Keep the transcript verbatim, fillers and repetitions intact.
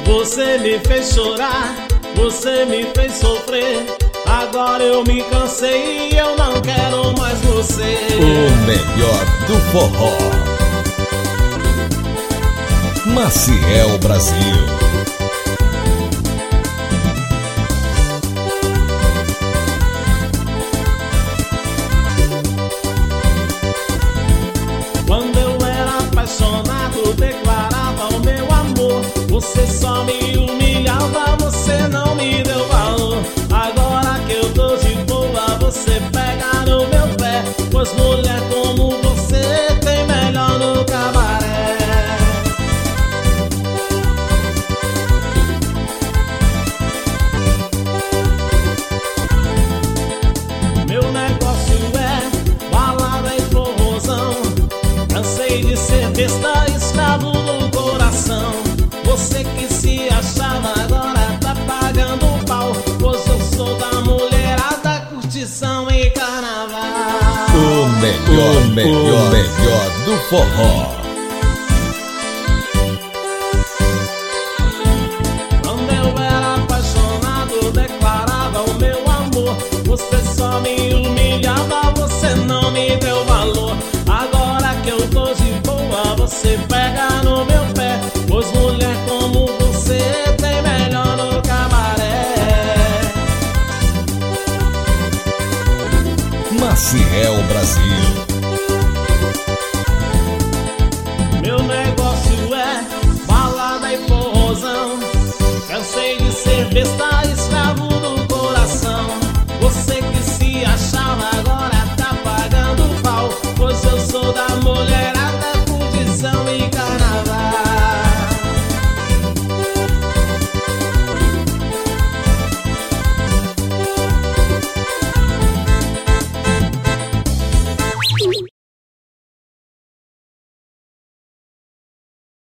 Você me fez chorar, você me fez sofrer. Agora eu me cansei e eu não quero mais você. O melhor do forró. Maciel Brasil. Quando eu era apaixonado, declarava o meu amor. Você só me humilhava, você não me deu valor. Agora que eu tô de boa, você pega no meu pé. Pois mulher como você tem melhor no cabaré. Meu negócio é balada e forrozão. Cansei de ser besta, escravo do coração. Você que se achava agora tá pagando pau. Pois eu sou da mulherada, curtição e carnaval. O melhor, o melhor, melhor do forró.